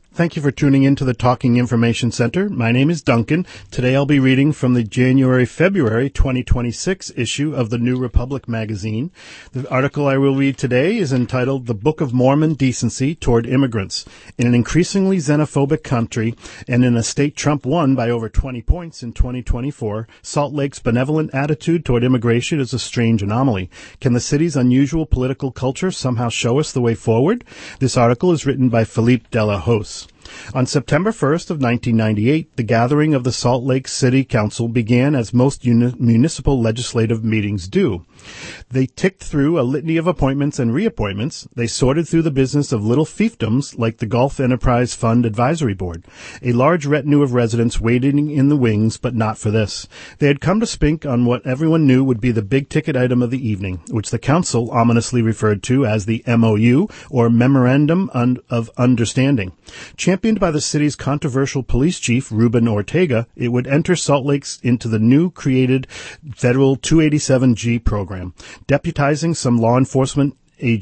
Thank you for tuning in to the Talking Information Center. My name is Duncan. Today I'll be reading from the January-February 2026 issue of the New Republic magazine. The article I will read today is entitled The Book of Mormon Decency Toward Immigrants. In an increasingly xenophobic country and in a state Trump won by over 20 points in 2024, Salt Lake's benevolent attitude toward immigration is a strange anomaly. Can the city's unusual political culture somehow show us the way forward? This article is written by Philippe Delahose. On September 1st of 1998, the gathering of the Salt Lake City Council began as most municipal legislative meetings do. They ticked through a litany of appointments and reappointments. They sorted through the business of little fiefdoms like the Gulf Enterprise Fund Advisory Board. A large retinue of residents waiting in the wings, but not for this. They had come to spink on what everyone knew would be the big-ticket item of the evening, which the council ominously referred to as the MOU, or Memorandum of Understanding. Championed by the city's controversial police chief, Ruben Ortega, it would enter Salt Lake into the new created federal 287G program, deputizing some law enforcement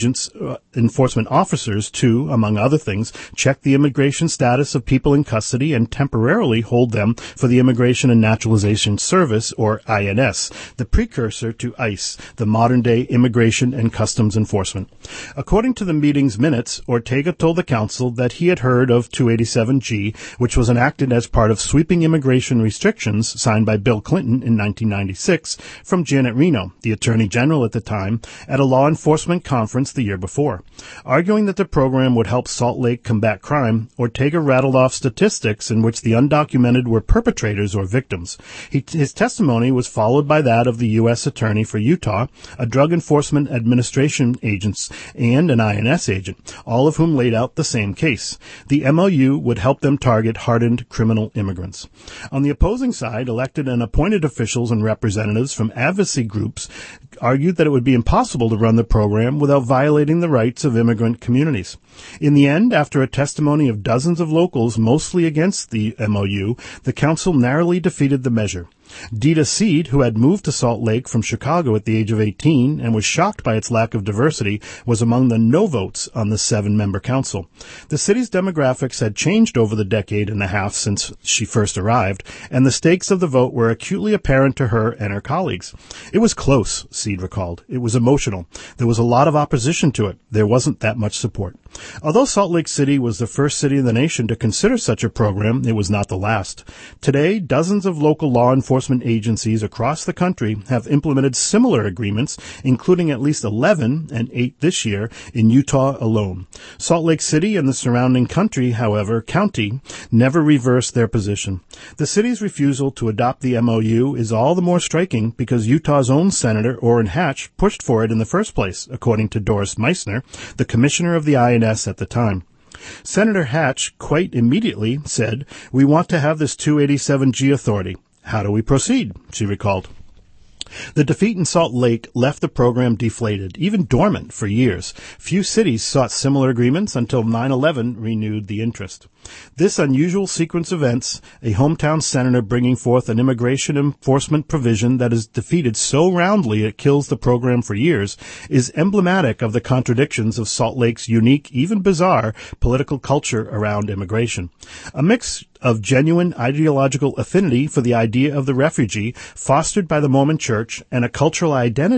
enforcement officers to, among other things, check the immigration status of people in custody and temporarily hold them for the Immigration and Naturalization Service, or INS, the precursor to ICE, the modern-day Immigration and Customs Enforcement. According to the meeting's minutes, Ortega told the council that he had heard of 287G, which was enacted as part of sweeping immigration restrictions signed by Bill Clinton in 1996 from Janet Reno, the Attorney General at the time, at a law enforcement conference the year before. Arguing that the program would help Salt Lake combat crime, Ortega rattled off statistics in which the undocumented were perpetrators or victims. His testimony was followed by that of the U.S. Attorney for Utah, a Drug Enforcement Administration agent, and an INS agent, all of whom laid out the same case. The MOU would help them target hardened criminal immigrants. On the opposing side, elected and appointed officials and representatives from advocacy groups argued that it would be impossible to run the program without violating the rights of immigrant communities. In the end, after a testimony of dozens of locals, mostly against the MOU, the council narrowly defeated the measure. Dita Seed, who had moved to Salt Lake from Chicago at the age of 18 and was shocked by its lack of diversity, was among the no votes on the 7-member council. The city's demographics had changed over the decade and a half since she first arrived, and the stakes of the vote were acutely apparent to her and her colleagues. It was close, Seed recalled. It was emotional. There was a lot of opposition to it. There wasn't that much support. Although Salt Lake City was the first city in the nation to consider such a program, it was not the last. Today, dozens of local law enforcement agencies across the country have implemented similar agreements, including at least 11 and 8 this year in Utah alone. Salt Lake City and the surrounding county, never reversed their position. The city's refusal to adopt the MOU is all the more striking because Utah's own Senator Orrin Hatch pushed for it in the first place, according to Doris Meissner, the commissioner of the INS at the time. Senator Hatch quite immediately said, "We want to have this 287G authority. How do we proceed?" she recalled. The defeat in Salt Lake left the program deflated, even dormant, for years. Few cities sought similar agreements until 9/11 renewed the interest. This unusual sequence of events, a hometown senator bringing forth an immigration enforcement provision that is defeated so roundly it kills the program for years, is emblematic of the contradictions of Salt Lake's unique, even bizarre, political culture around immigration. A mix of genuine ideological affinity for the idea of the refugee fostered by the Mormon Church and a cultural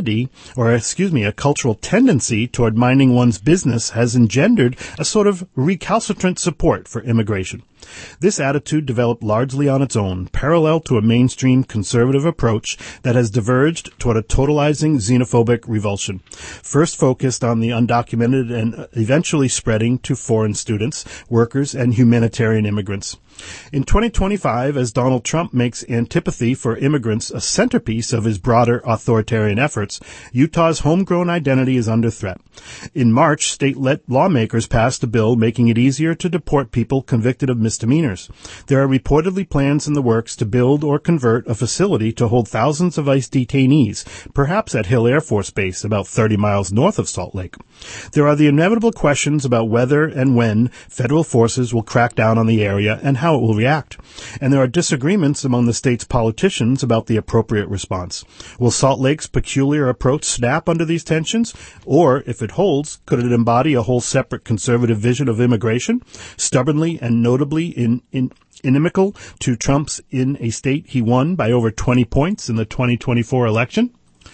tendency toward minding one's business has engendered a sort of recalcitrant support for immigration. This attitude developed largely on its own, parallel to a mainstream conservative approach that has diverged toward a totalizing xenophobic revulsion, first focused on the undocumented and eventually spreading to foreign students, workers, and humanitarian immigrants. In 2025, as Donald Trump makes antipathy for immigrants a centerpiece of his broader authoritarian efforts, Utah's homegrown identity is under threat. In March, state lawmakers passed a bill making it easier to deport people convicted of misdemeanors. There are reportedly plans in the works to build or convert a facility to hold thousands of ICE detainees, perhaps at Hill Air Force Base, about 30 miles north of Salt Lake. There are the inevitable questions about whether and when federal forces will crack down on the area and how it will react. And there are disagreements among the state's politicians about the appropriate response. Will Salt Lake's peculiar approach snap under these tensions? Or, if it holds, could it embody a whole separate conservative vision of immigration, stubbornly and notably inimical to Trump's in a state he won by over 20 points in the 2024 election?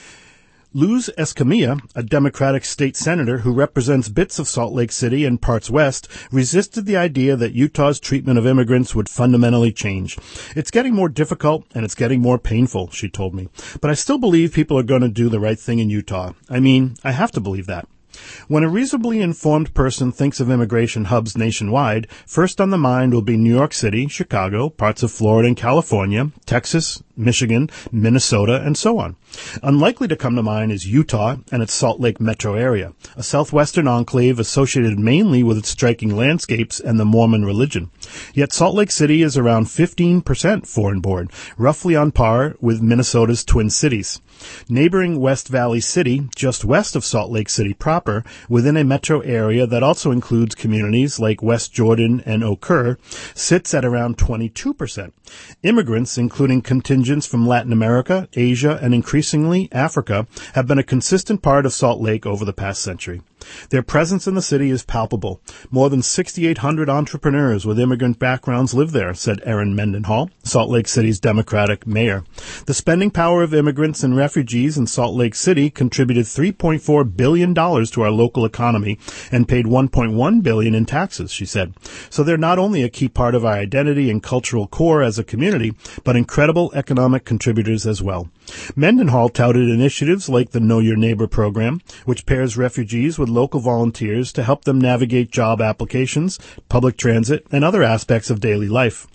Luz Escamilla, a Democratic state senator who represents bits of Salt Lake City and parts west, resisted the idea that Utah's treatment of immigrants would fundamentally change. It's getting more difficult and it's getting more painful, she told me. But I still believe people are going to do the right thing in Utah. I mean, I have to believe that. When a reasonably informed person thinks of immigration hubs nationwide, first on the mind will be New York City, Chicago, parts of Florida and California, Texas, Michigan, Minnesota, and so on. Unlikely to come to mind is Utah and its Salt Lake metro area, a southwestern enclave associated mainly with its striking landscapes and the Mormon religion. Yet Salt Lake City is around 15% foreign-born, roughly on par with Minnesota's Twin Cities. Neighboring West Valley City, just west of Salt Lake City proper, within a metro area that also includes communities like West Jordan and Eau Claire, sits at around 22%. Immigrants, including contingents from Latin America, Asia, and increasingly Africa, have been a consistent part of Salt Lake over the past century. Their presence in the city is palpable. More than 6,800 entrepreneurs with immigrant backgrounds live there, said Erin Mendenhall, Salt Lake City's Democratic mayor. The spending power of immigrants and refugees in Salt Lake City contributed $3.4 billion to our local economy and paid $1.1 billion in taxes, she said. So they're not only a key part of our identity and cultural core as a community, but incredible economic contributors as well. Mendenhall touted initiatives like the Know Your Neighbor program, which pairs refugees with local volunteers to help them navigate job applications, public transit, and other aspects of daily life.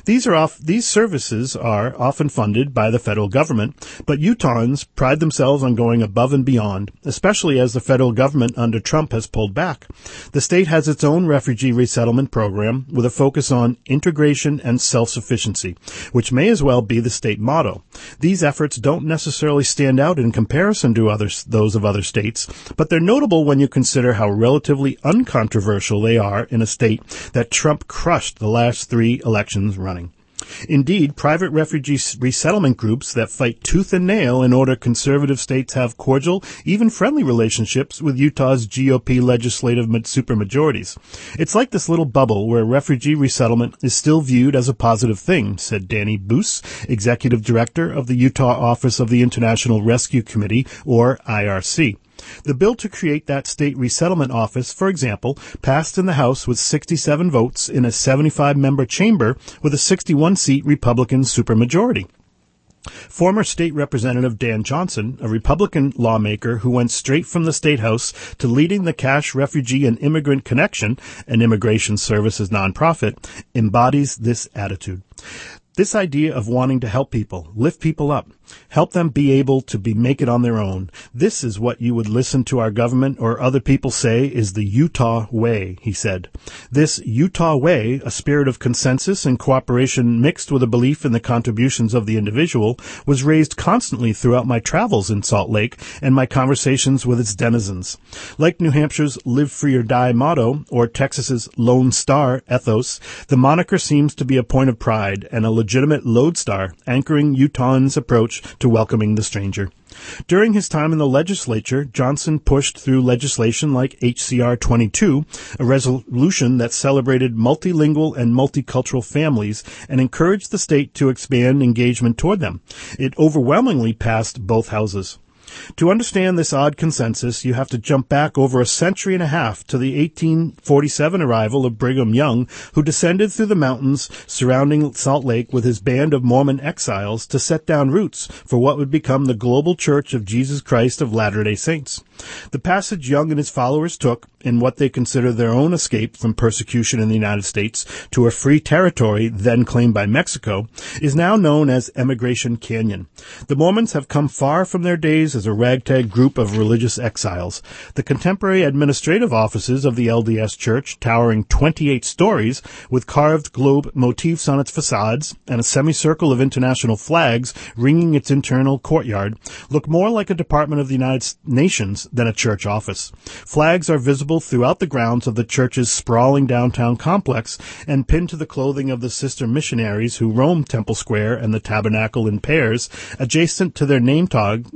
These services are often funded by the federal government, but Utahns pride themselves on going above and beyond, especially as the federal government under Trump has pulled back. The state has its own refugee resettlement program with a focus on integration and self-sufficiency, which may as well be the state motto. These efforts don't necessarily stand out in comparison to those of other states, but they're notable when you consider how relatively uncontroversial they are in a state that Trump crushed the last 3 elections running. Indeed, private refugee resettlement groups that fight tooth and nail in order conservative states have cordial, even friendly relationships with Utah's GOP legislative supermajorities. It's like this little bubble where refugee resettlement is still viewed as a positive thing, said Danny Boos, executive director of the Utah Office of the International Rescue Committee, or IRC. The bill to create that state resettlement office, for example, passed in the House with 67 votes in a 75-member chamber with a 61-seat Republican supermajority. Former State Representative Dan Johnson, a Republican lawmaker who went straight from the State House to leading the Cash Refugee and Immigrant Connection, an immigration services nonprofit, embodies this attitude. This idea of wanting to help people, lift people up, help them be able to make it on their own. This is what you would listen to our government or other people say is the Utah way, he said. This Utah way, a spirit of consensus and cooperation mixed with a belief in the contributions of the individual, was raised constantly throughout my travels in Salt Lake and my conversations with its denizens. Like New Hampshire's Live Free or Die motto, or Texas's Lone Star ethos, the moniker seems to be a point of pride and a legitimate lodestar anchoring Utahns' approach to welcoming the stranger. During his time in the legislature, Johnson pushed through legislation like H.C.R. 22, a resolution that celebrated multilingual and multicultural families and encouraged the state to expand engagement toward them. It overwhelmingly passed both houses. To understand this odd consensus, you have to jump back over a century and a half to the 1847 arrival of Brigham Young, who descended through the mountains surrounding Salt Lake with his band of Mormon exiles to set down roots for what would become the global Church of Jesus Christ of Latter-day Saints. The passage Young and his followers took in what they consider their own escape from persecution in the United States to a free territory then claimed by Mexico is now known as Emigration Canyon. The Mormons have come far from their days as as a ragtag group of religious exiles. The contemporary administrative offices of the LDS Church, towering 28 stories with carved globe motifs on its facades and a semicircle of international flags ringing its internal courtyard, look more like a department of the United Nations than a church office. Flags are visible throughout the grounds of the church's sprawling downtown complex and pinned to the clothing of the sister missionaries who roam Temple Square and the Tabernacle in pairs, adjacent to their name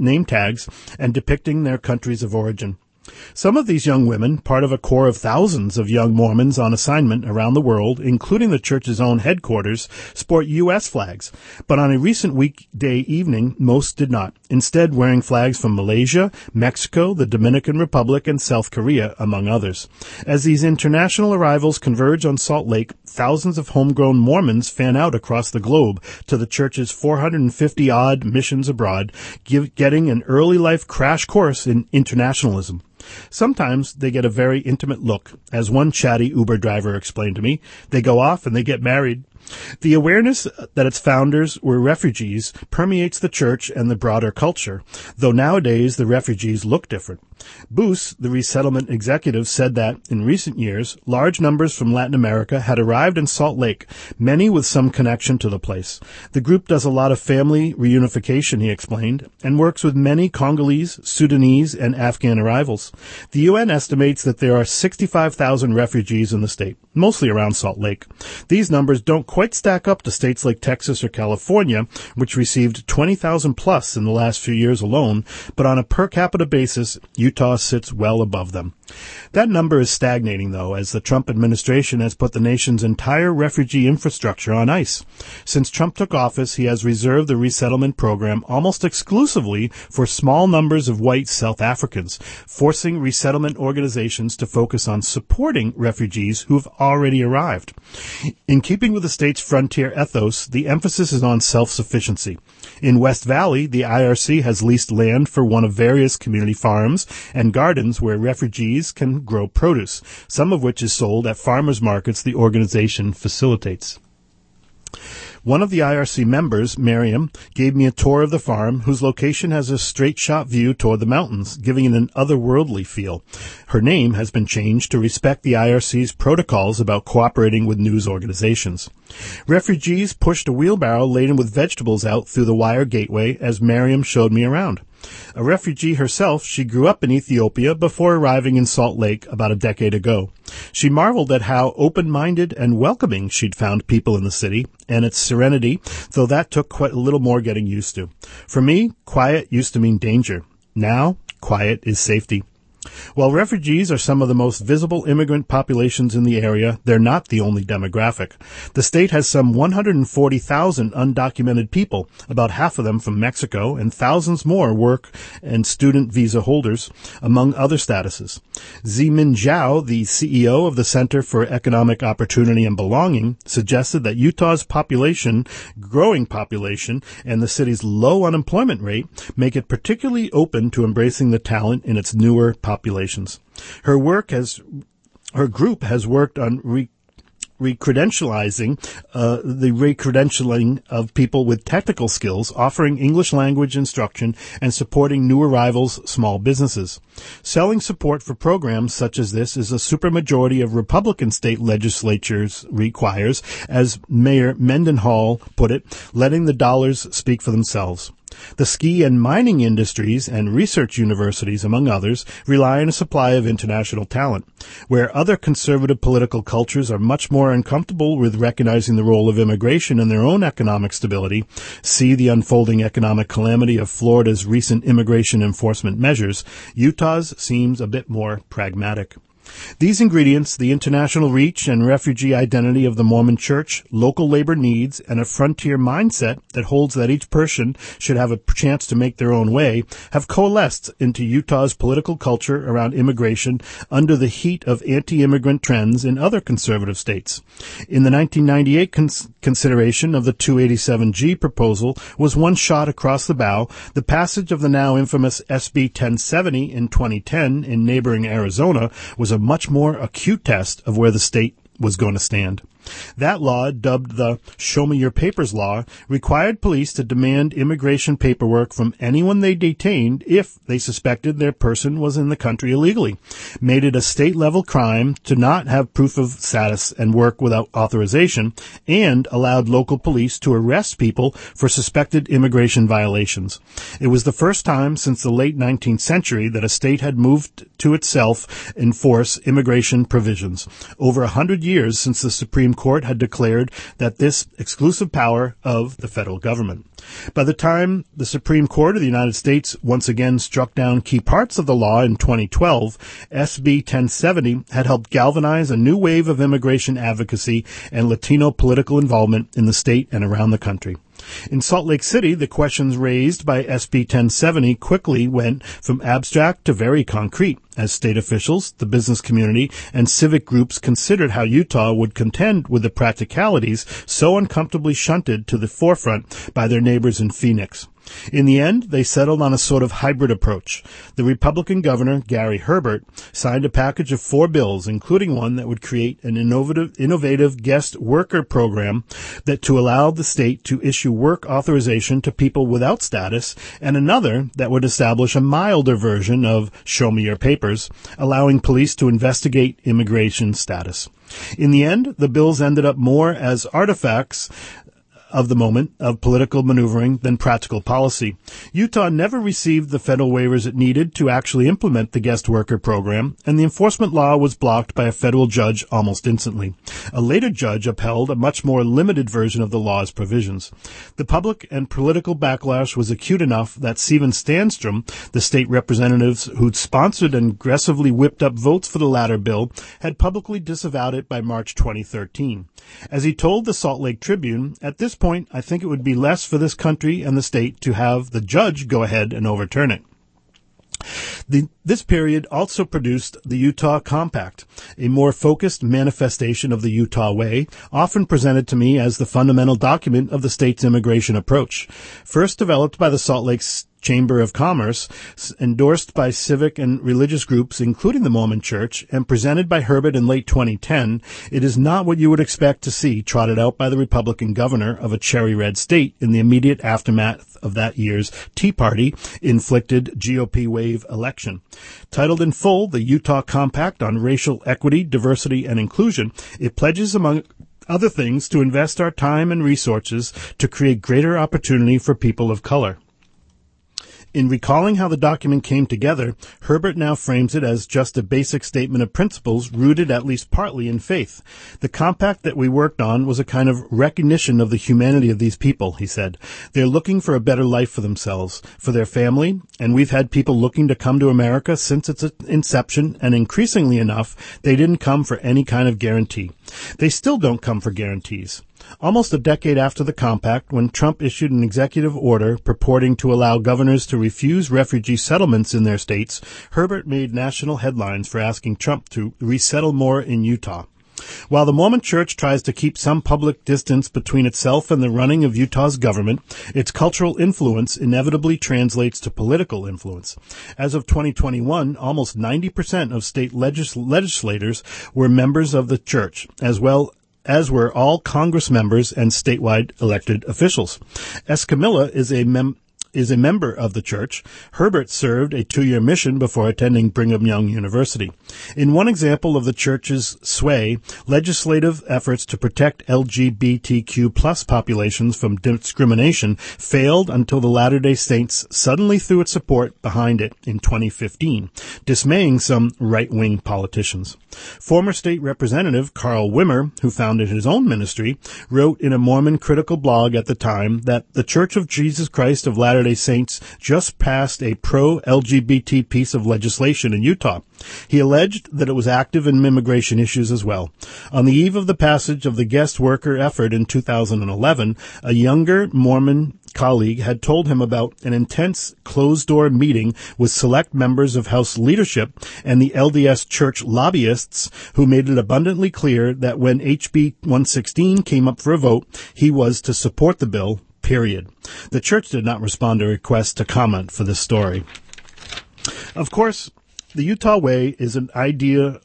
tags and depicting their countries of origin. Some of these young women, part of a corps of thousands of young Mormons on assignment around the world, including the church's own headquarters, sport U.S. flags, but on a recent weekday evening, most did not, instead wearing flags from Malaysia, Mexico, the Dominican Republic, and South Korea, among others. As these international arrivals converge on Salt Lake, thousands of homegrown Mormons fan out across the globe to the church's 450-odd missions abroad, getting an early life crash course in internationalism. Sometimes they get a very intimate look. As one chatty Uber driver explained to me, they go off and they get married. The awareness that its founders were refugees permeates the church and the broader culture, though nowadays the refugees look different. Boos, the resettlement executive, said that, in recent years, large numbers from Latin America had arrived in Salt Lake, many with some connection to the place. The group does a lot of family reunification, he explained, and works with many Congolese, Sudanese, and Afghan arrivals. The UN estimates that there are 65,000 refugees in the state, mostly around Salt Lake. These numbers don't quite stack up to states like Texas or California, which received 20,000 plus in the last few years alone, but on a per capita basis, Utah sits well above them. That number is stagnating, though, as the Trump administration has put the nation's entire refugee infrastructure on ice. Since Trump took office, he has reserved the resettlement program almost exclusively for small numbers of white South Africans, forcing resettlement organizations to focus on supporting refugees who have already arrived. In keeping with the state's frontier ethos, the emphasis is on self-sufficiency. In West Valley, the IRC has leased land for one of various community farms and gardens where refugees can grow produce, some of which is sold at farmers markets the organization facilitates. One of the IRC members, Miriam, gave me a tour of the farm, whose location has a straight-shot view toward the mountains, giving it an otherworldly feel. Her name has been changed to respect the IRC's protocols about cooperating with news organizations. Refugees pushed a wheelbarrow laden with vegetables out through the wire gateway as Miriam showed me around. A refugee herself, she grew up in Ethiopia before arriving in Salt Lake about a decade ago. She marveled at how open-minded and welcoming she'd found people in the city, and its serenity, though that took quite a little more getting used to. For me, quiet used to mean danger. Now, quiet is safety. While refugees are some of the most visible immigrant populations in the area, they're not the only demographic. The state has some 140,000 undocumented people, about half of them from Mexico, and thousands more work and student visa holders, among other statuses. Zimin Zhao, the CEO of the Center for Economic Opportunity and Belonging, suggested that Utah's growing population, and the city's low unemployment rate make it particularly open to embracing the talent in its newer populations. Her group has worked on recredentialing of people with technical skills, offering English language instruction, and supporting new arrivals' small businesses. Selling support for programs such as this is a supermajority of Republican state legislatures requires, as Mayor Mendenhall put it, letting the dollars speak for themselves. The ski and mining industries and research universities, among others, rely on a supply of international talent. Where other conservative political cultures are much more uncomfortable with recognizing the role of immigration in their own economic stability, see the unfolding economic calamity of Florida's recent immigration enforcement measures, Utah's seems a bit more pragmatic. These ingredients, the international reach and refugee identity of the Mormon Church, local labor needs, and a frontier mindset that holds that each person should have a chance to make their own way, have coalesced into Utah's political culture around immigration under the heat of anti-immigrant trends in other conservative states. In the 1998 consideration of the 287G proposal was one shot across the bow. The passage of the now infamous SB 1070 in 2010 in neighboring Arizona was a much more acute test of where the state was going to stand. That law, dubbed the Show Me Your Papers law, required police to demand immigration paperwork from anyone they detained if they suspected their person was in the country illegally, made it a state-level crime to not have proof of status and work without authorization, and allowed local police to arrest people for suspected immigration violations. It was the first time since the late 19th century that a state had moved to itself enforce immigration provisions, over 100 years since the Supreme Court had declared that this exclusive power of the federal government. By the time the Supreme Court of the United States once again struck down key parts of the law in 2012, SB 1070 had helped galvanize a new wave of immigration advocacy and Latino political involvement in the state and around the country. In Salt Lake City, the questions raised by SB 1070 quickly went from abstract to very concrete, as state officials, the business community, and civic groups considered how Utah would contend with the practicalities so uncomfortably shunted to the forefront by their neighbors in Phoenix. In the end, they settled on a sort of hybrid approach. The Republican governor, Gary Herbert, signed a package of 4 bills, including one that would create an innovative guest worker program that to allow the state to issue work authorization to people without status, and another that would establish a milder version of Show Me Your Papers, allowing police to investigate immigration status. In the end, the bills ended up more as artifacts of the moment of political maneuvering than practical policy. Utah never received the federal waivers it needed to actually implement the guest worker program, and the enforcement law was blocked by a federal judge almost instantly. A later judge upheld a much more limited version of the law's provisions. The public and political backlash was acute enough that Stephen Stanstrom, the state representatives who'd sponsored and aggressively whipped up votes for the latter bill, had publicly disavowed it by March 2013. As he told the Salt Lake Tribune, "At this point, I think it would be less for this country and the state to have the judge go ahead and overturn it." This period also produced the Utah Compact, a more focused manifestation of the Utah way, often presented to me as the fundamental document of the state's immigration approach. First developed by the Salt Lake Chamber of Commerce, endorsed by civic and religious groups, including the Mormon Church, and presented by Herbert in late 2010, it is not what you would expect to see trotted out by the Republican governor of a cherry red state in the immediate aftermath of that year's Tea Party-inflicted GOP wave election. Titled in full, the Utah Compact on Racial Equity, Diversity, and Inclusion, it pledges, among other things, to invest our time and resources to create greater opportunity for people of color. In recalling how the document came together, Herbert now frames it as just a basic statement of principles rooted at least partly in faith. The compact that we worked on was a kind of recognition of the humanity of these people, he said. They're looking for a better life for themselves, for their family, and we've had people looking to come to America since its inception, and increasingly enough, they didn't come for any kind of guarantee. They still don't come for guarantees. Almost a decade after the compact, when Trump issued an executive order purporting to allow governors to refuse refugee settlements in their states, Herbert made national headlines for asking Trump to resettle more in Utah. While the Mormon Church tries to keep some public distance between itself and the running of Utah's government, its cultural influence inevitably translates to political influence. As of 2021, almost 90% of state legislators were members of the church, as were all Congress members and statewide elected officials. Escamilla is a member of the church. Herbert served a 2-year mission before attending Brigham Young University. In one example of the church's sway, legislative efforts to protect LGBTQ plus populations from discrimination failed until the Latter-day Saints suddenly threw its support behind it in 2015, dismaying some right-wing politicians. Former state representative Carl Wimmer, who founded his own ministry, wrote in a Mormon critical blog at the time that the Church of Jesus Christ of Latter-day Saints just passed a pro-LGBT piece of legislation in Utah. He alleged that it was active in immigration issues as well. On the eve of the passage of the guest worker effort in 2011, a younger Mormon colleague had told him about an intense closed-door meeting with select members of House leadership and the LDS church lobbyists who made it abundantly clear that when HB 116 came up for a vote, he was to support the bill, period. The church did not respond to requests to comment for this story. Of course, The Utah Way is an ideal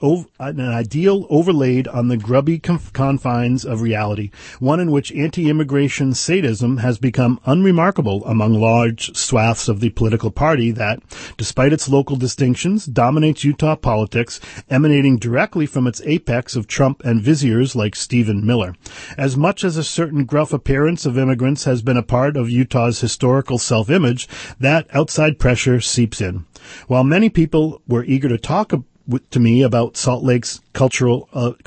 overlaid on the grubby confines of reality, one in which anti-immigration sadism has become unremarkable among large swaths of the political party that, despite its local distinctions, dominates Utah politics, emanating directly from its apex of Trump and viziers like Stephen Miller. As much as a certain gruff appearance of immigrants has been a part of Utah's historical self-image, that outside pressure seeps in. While many people were eager to talk to me about Salt Lake's culture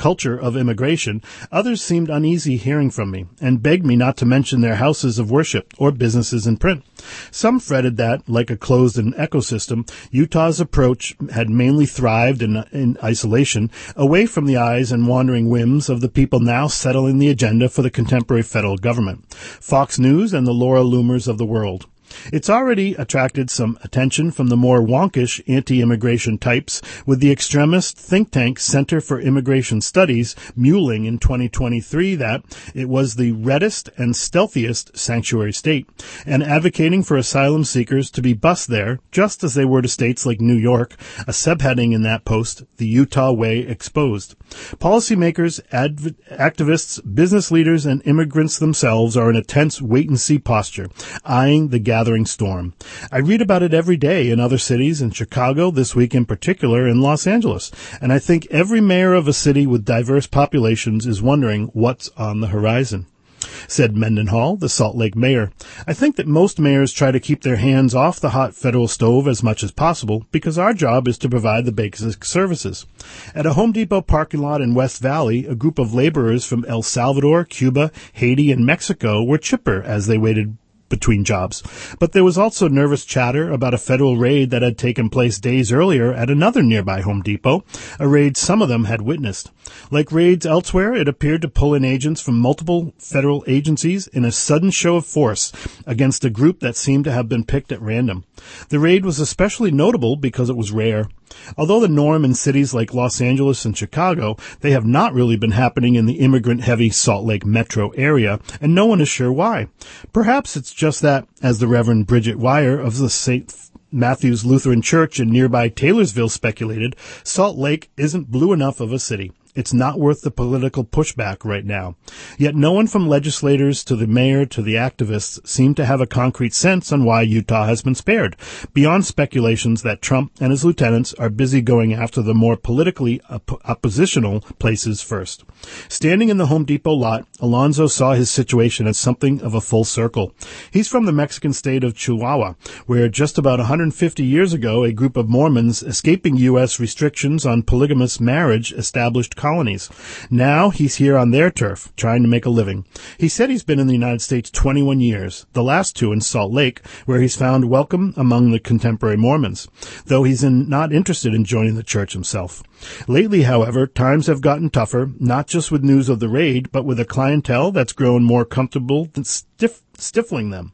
of immigration, others seemed uneasy hearing from me and begged me not to mention their houses of worship or businesses in print. Some fretted that, like a closed-in ecosystem, Utah's approach had mainly thrived in isolation, away from the eyes and wandering whims of the people now settling the agenda for the contemporary federal government, Fox News and the Laura Loomers of the world. It's already attracted some attention from the more wonkish anti-immigration types, with the extremist think tank Center for Immigration Studies mulling in 2023 that it was the reddest and stealthiest sanctuary state, and advocating for asylum seekers to be bused there, just as they were to states like New York, a subheading in that post, The Utah Way Exposed. Policymakers, activists, business leaders, and immigrants themselves are in a tense wait-and-see posture, eyeing the gathering storm. I read about it every day in other cities, in Chicago, this week in particular, in Los Angeles, and I think every mayor of a city with diverse populations is wondering what's on the horizon. Said Mendenhall, the Salt Lake mayor. I think that most mayors try to keep their hands off the hot federal stove as much as possible because our job is to provide the basic services. At a Home Depot parking lot in West Valley, a group of laborers from El Salvador, Cuba, Haiti, and Mexico were chipper as they waited between jobs. But there was also nervous chatter about a federal raid that had taken place days earlier at another nearby Home Depot, a raid some of them had witnessed. Like raids elsewhere, it appeared to pull in agents from multiple federal agencies in a sudden show of force against a group that seemed to have been picked at random. The raid was especially notable because it was rare. Although the norm in cities like Los Angeles and Chicago, they have not really been happening in the immigrant-heavy Salt Lake metro area, and no one is sure why. Perhaps it's just that, as the Reverend Bridget Weyer of the St. Matthew's Lutheran Church in nearby Taylorsville speculated, Salt Lake isn't blue enough of a city. It's not worth the political pushback right now. Yet no one from legislators to the mayor to the activists seem to have a concrete sense on why Utah has been spared, beyond speculations that Trump and his lieutenants are busy going after the more politically oppositional places first. Standing in the Home Depot lot, Alonzo saw his situation as something of a full circle. He's from the Mexican state of Chihuahua, where just about 150 years ago, a group of Mormons escaping U.S. restrictions on polygamous marriage established colonies. Now he's here on their turf, trying to make a living. He said he's been in the United States 21 years, the last 2 in Salt Lake, where he's found welcome among the contemporary Mormons, though he's not interested in joining the church himself. Lately, however, times have gotten tougher, not just with news of the raid, but with a clientele that's grown more comfortable than stiffing them.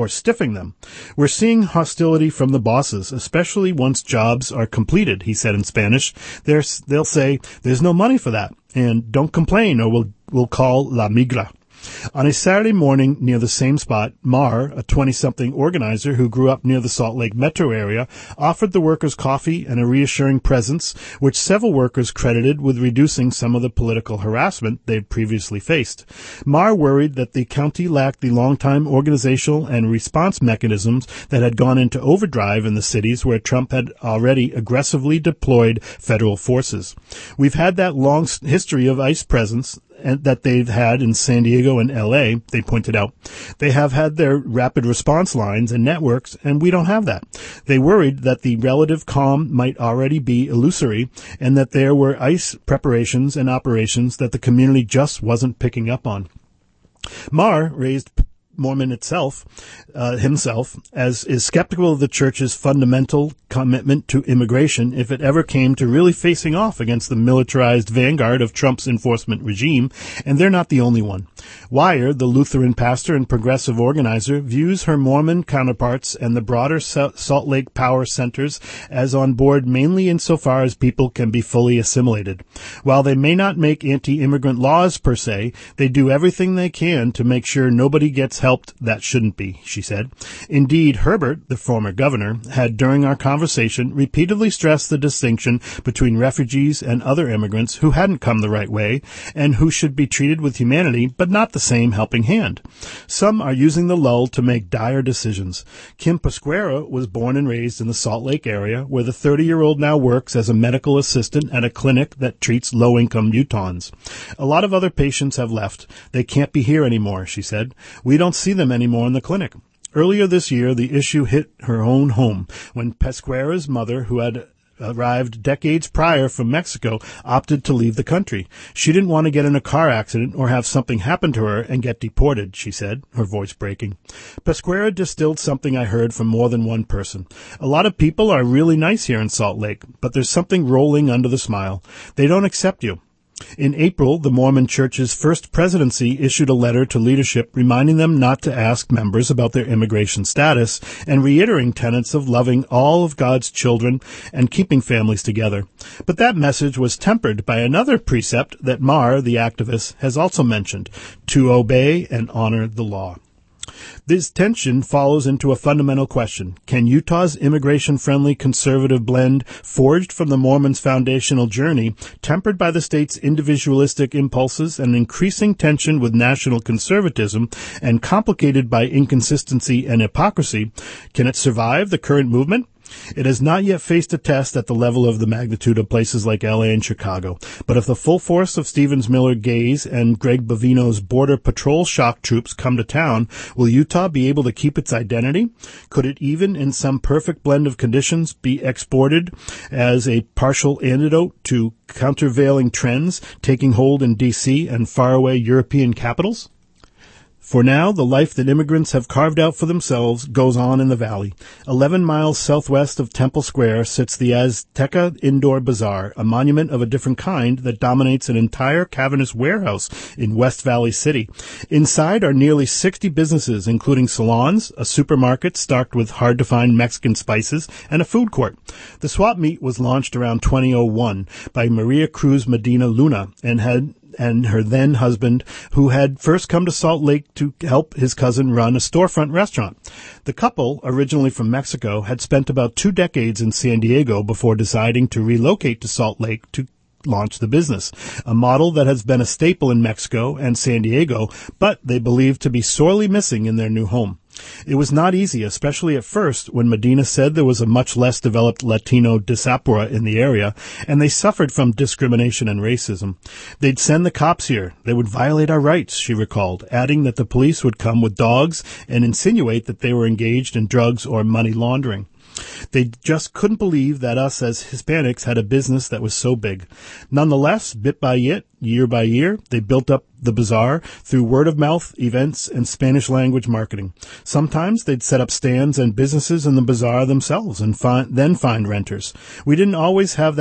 We're seeing hostility from the bosses, especially once jobs are completed, he said in Spanish. They'll say, there's no money for that, and don't complain or we'll call La Migra. On a Saturday morning near the same spot, Mar, a 20-something organizer who grew up near the Salt Lake metro area, offered the workers coffee and a reassuring presence, which several workers credited with reducing some of the political harassment they'd previously faced. Mar worried that the county lacked the long-time organizational and response mechanisms that had gone into overdrive in the cities where Trump had already aggressively deployed federal forces. We've had that long history of ICE presence that they've had in San Diego and L.A., they pointed out. They have had their rapid response lines and networks, and we don't have that. They worried that the relative calm might already be illusory and that there were ICE preparations and operations that the community just wasn't picking up on. Mar raised Mormon himself, as is skeptical of the church's fundamental commitment to immigration if it ever came to really facing off against the militarized vanguard of Trump's enforcement regime, and they're not the only one. Wire, the Lutheran pastor and progressive organizer, views her Mormon counterparts and the broader Salt Lake power centers as on board mainly insofar as people can be fully assimilated. While they may not make anti-immigrant laws per se, they do everything they can to make sure nobody gets helped that shouldn't be, she said. Indeed, Herbert, the former governor, had during our conversation repeatedly stressed the distinction between refugees and other immigrants who hadn't come the right way and who should be treated with humanity but not the same helping hand. Some are using the lull to make dire decisions. Kim Pasquera was born and raised in the Salt Lake area, where the 30-year-old now works as a medical assistant at a clinic that treats low-income Utahns. A lot of other patients have left. They can't be here anymore, she said. We don't see them anymore in the clinic. Earlier this year, the issue hit her own home when Pasquera's mother, who had arrived decades prior from Mexico, opted to leave the country. She didn't want to get in a car accident or have something happen to her and get deported, she said, her voice breaking. Pasquera distilled something I heard from more than one person. A lot of people are really nice here in Salt Lake, but there's something rolling under the smile. They don't accept you. In April, the Mormon Church's first presidency issued a letter to leadership reminding them not to ask members about their immigration status and reiterating tenets of loving all of God's children and keeping families together. But that message was tempered by another precept that Marr, the activist, has also mentioned, to obey and honor the law. This tension follows into a fundamental question. Can Utah's immigration-friendly conservative blend, forged from the Mormons' foundational journey, tempered by the state's individualistic impulses and increasing tension with national conservatism, and complicated by inconsistency and hypocrisy, can it survive the current movement? It has not yet faced a test at the level of the magnitude of places like LA and Chicago. But if the full force of Stevens Miller Gaze and Greg Bovino's Border Patrol shock troops come to town, will Utah be able to keep its identity? Could it even, in some perfect blend of conditions, be exported as a partial antidote to countervailing trends taking hold in D.C. and faraway European capitals? For now, the life that immigrants have carved out for themselves goes on in the valley. 11 miles southwest of Temple Square sits the Azteca Indoor Bazaar, a monument of a different kind that dominates an entire cavernous warehouse in West Valley City. Inside are nearly 60 businesses, including salons, a supermarket stocked with hard-to-find Mexican spices, and a food court. The swap meet was launched around 2001 by Maria Cruz Medina Luna and her then husband, who had first come to Salt Lake to help his cousin run a storefront restaurant. The couple, originally from Mexico, had spent about 2 decades in San Diego before deciding to relocate to Salt Lake to launch the business, a model that has been a staple in Mexico and San Diego, but they believe to be sorely missing in their new home. It was not easy, especially at first, when Medina said there was a much less developed Latino diaspora in the area, and they suffered from discrimination and racism. They'd send the cops here. They would violate our rights, she recalled, adding that the police would come with dogs and insinuate that they were engaged in drugs or money laundering. They just couldn't believe that us as Hispanics had a business that was so big. Nonetheless, bit by bit, year by year, they built up the bazaar through word-of-mouth events and Spanish-language marketing. Sometimes they'd set up stands and businesses in the bazaar themselves and then find renters. We didn't always have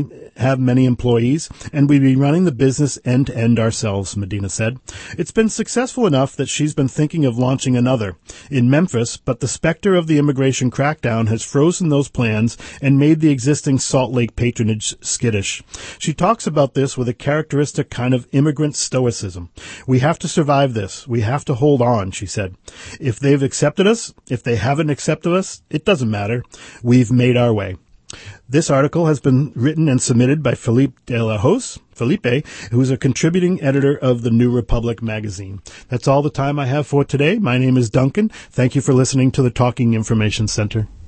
many employees, and we'd be running the business end-to-end ourselves, Medina said. It's been successful enough that she's been thinking of launching another in Memphis, but the specter of the immigration crackdown has frozen those plans and made the existing Salt Lake patronage skittish. She talks about this with a characteristic kind of immigrant stoicism. We have to survive this. We have to hold on, she said. If they've accepted us, if they haven't accepted us, it doesn't matter. We've made our way. This article has been written and submitted by Felipe de la Hoz, who is a contributing editor of the New Republic magazine. That's all the time I have for today. My name is Duncan. Thank you for listening to the Talking Information Center.